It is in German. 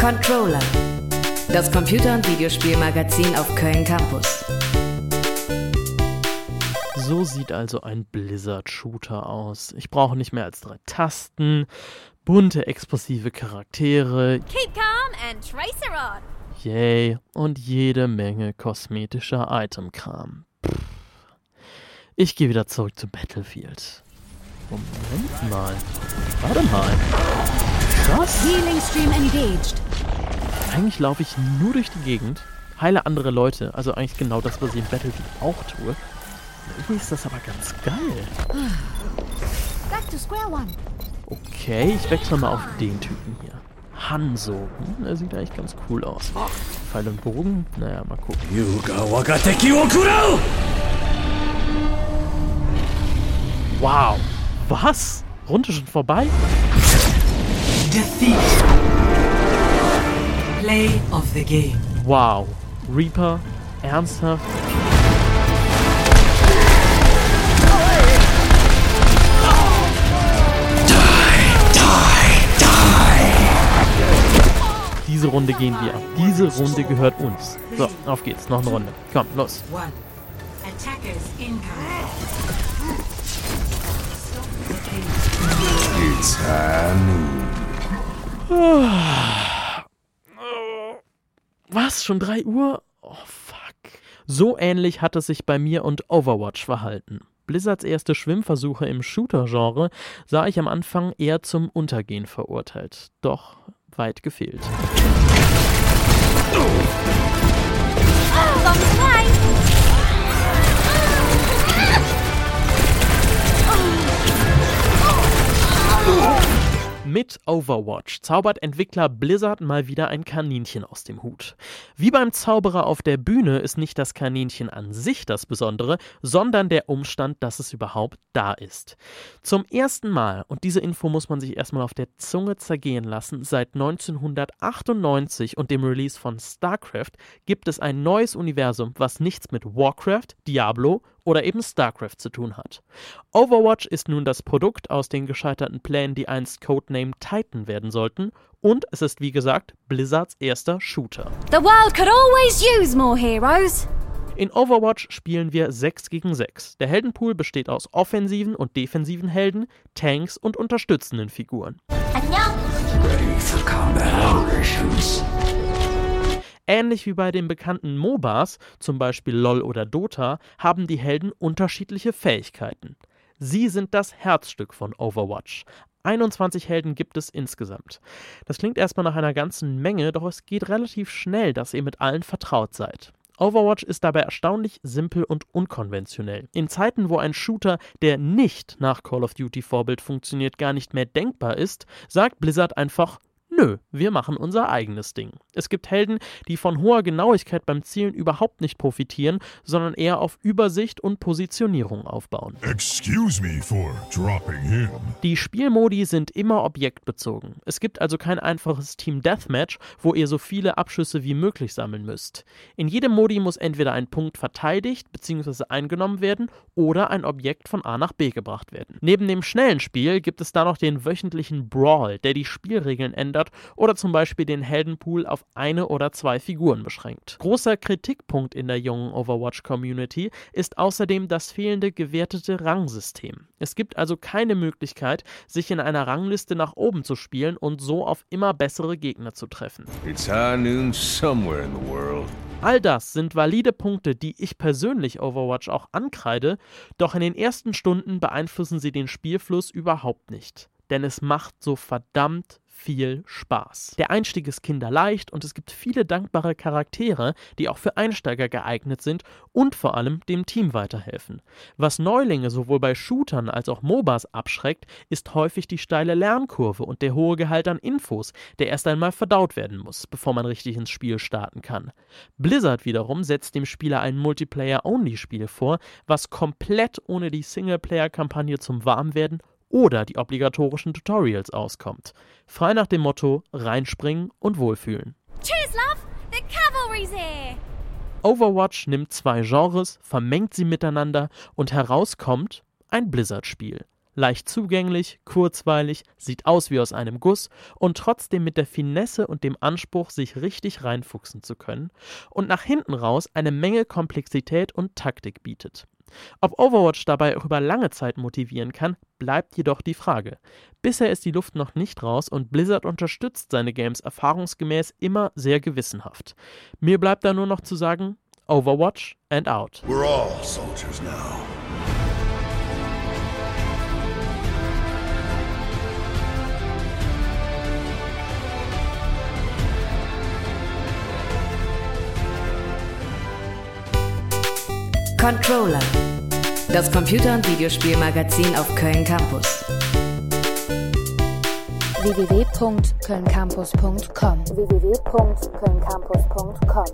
Controller, das Computer- und Videospielmagazin auf Köln Campus. So sieht also ein Blizzard-Shooter aus. Ich brauche nicht mehr als 3 Tasten, bunte, expressive Charaktere, Keep calm and tracer on. yay, und jede Menge kosmetischer Itemkram. Ich gehe wieder zurück zu Battlefield. Moment mal. Warte mal. Was? Healing stream engaged. Eigentlich laufe ich nur durch die Gegend, heile andere Leute. Also eigentlich genau das, was ich in Battlefield auch tue. Irgendwie ist das aber ganz geil. Back to square one. Okay, ich wechsle mal auf den Typen hier. Hanzo. Er sieht eigentlich ganz cool aus. Pfeil und Bogen? Naja, mal gucken. Wow. Was? Runde schon vorbei? Defeat. Play of the game. Wow. Reaper? Ernsthaft? Diese Runde gehen wir ab. Diese Runde gehört uns. So, auf geht's. Noch eine Runde. Komm, los. One. Attackers incoming. It's Hanu. Was? Schon 3 Uhr? Oh, fuck. So ähnlich hat es sich bei mir und Overwatch verhalten. Blizzards erste Schwimmversuche im Shooter-Genre sah ich am Anfang eher zum Untergehen verurteilt. Doch weit gefehlt. Bombs flying. Mit Overwatch zaubert Entwickler Blizzard mal wieder ein Kaninchen aus dem Hut. Wie beim Zauberer auf der Bühne ist nicht das Kaninchen an sich das Besondere, sondern der Umstand, dass es überhaupt da ist. Zum ersten Mal, und diese Info muss man sich erstmal auf der Zunge zergehen lassen, seit 1998 und dem Release von StarCraft gibt es ein neues Universum, was nichts mit Warcraft, Diablo oder eben StarCraft zu tun hat. Overwatch ist nun das Produkt aus den gescheiterten Plänen, die einst Codename Titan werden sollten, und es ist wie gesagt Blizzards erster Shooter. The world could always use more heroes. In Overwatch spielen wir 6 gegen 6. Der Heldenpool besteht aus offensiven und defensiven Helden, Tanks und unterstützenden Figuren. Ready for combat operations. Ähnlich wie bei den bekannten MOBAs, zum Beispiel LoL oder Dota, haben die Helden unterschiedliche Fähigkeiten. Sie sind das Herzstück von Overwatch. 21 Helden gibt es insgesamt. Das klingt erstmal nach einer ganzen Menge, doch es geht relativ schnell, dass ihr mit allen vertraut seid. Overwatch ist dabei erstaunlich simpel und unkonventionell. In Zeiten, wo ein Shooter, der nicht nach Call of Duty Vorbild funktioniert, gar nicht mehr denkbar ist, sagt Blizzard einfach: Nö, wir machen unser eigenes Ding. Es gibt Helden, die von hoher Genauigkeit beim Zielen überhaupt nicht profitieren, sondern eher auf Übersicht und Positionierung aufbauen. Excuse me for dropping in. Die Spielmodi sind immer objektbezogen. Es gibt also kein einfaches Team Deathmatch, wo ihr so viele Abschüsse wie möglich sammeln müsst. In jedem Modi muss entweder ein Punkt verteidigt bzw. eingenommen werden oder ein Objekt von A nach B gebracht werden. Neben dem schnellen Spiel gibt es da noch den wöchentlichen Brawl, der die Spielregeln ändert oder zum Beispiel den Heldenpool auf 1 oder 2 Figuren beschränkt. Großer Kritikpunkt in der jungen Overwatch-Community ist außerdem das fehlende gewertete Rangsystem. Es gibt also keine Möglichkeit, sich in einer Rangliste nach oben zu spielen und so auf immer bessere Gegner zu treffen. It's high noon somewhere in the world. All das sind valide Punkte, die ich persönlich Overwatch auch ankreide, doch in den ersten Stunden beeinflussen sie den Spielfluss überhaupt nicht. Denn es macht so verdammt viel Spaß. Der Einstieg ist kinderleicht und es gibt viele dankbare Charaktere, die auch für Einsteiger geeignet sind und vor allem dem Team weiterhelfen. Was Neulinge sowohl bei Shootern als auch MOBAs abschreckt, ist häufig die steile Lernkurve und der hohe Gehalt an Infos, der erst einmal verdaut werden muss, bevor man richtig ins Spiel starten kann. Blizzard wiederum setzt dem Spieler ein Multiplayer-Only-Spiel vor, was komplett ohne die Singleplayer-Kampagne zum Warmwerden oder die obligatorischen Tutorials auskommt. Frei nach dem Motto: reinspringen und wohlfühlen. Cheers, love. The cavalry's here. Overwatch nimmt 2 Genres, vermengt sie miteinander und heraus kommt ein Blizzard-Spiel. Leicht zugänglich, kurzweilig, sieht aus wie aus einem Guss und trotzdem mit der Finesse und dem Anspruch, sich richtig reinfuchsen zu können und nach hinten raus eine Menge Komplexität und Taktik bietet. Ob Overwatch dabei auch über lange Zeit motivieren kann, bleibt jedoch die Frage. Bisher ist die Luft noch nicht raus und Blizzard unterstützt seine Games erfahrungsgemäß immer sehr gewissenhaft. Mir bleibt da nur noch zu sagen, Overwatch and out. We're all soldiers now. Controller. Das Computer- und Videospielmagazin auf Köln Campus. www.kölncampus.com